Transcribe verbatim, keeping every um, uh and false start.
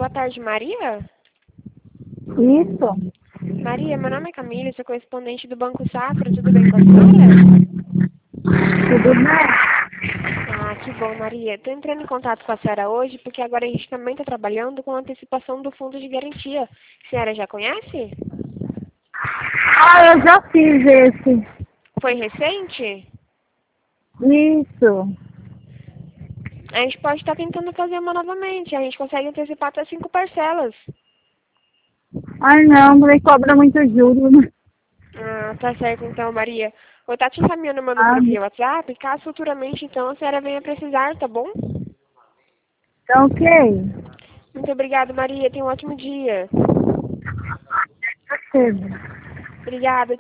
boa tarde, Maria? Isso. Maria, meu nome é Camila, sou correspondente do Banco Safra, tudo bem com a senhora? Tudo bem? Ah, que bom, Maria. Estou entrando em contato com a senhora hoje porque agora a gente também está trabalhando com a antecipação do fundo de garantia. A senhora já conhece? Ah, eu já fiz esse. Foi recente? Isso. A gente pode estar tentando fazer uma novamente. A gente consegue antecipar até cinco parcelas. Ai, não, porque cobra muito juros, né? Ah, tá certo então, Maria. Vou estar te encaminhando meu Ah, número via WhatsApp, caso futuramente então a senhora venha precisar, tá bom? então, ok. Muito obrigada, Maria. Tenha um ótimo dia. Percebo. Obrigada.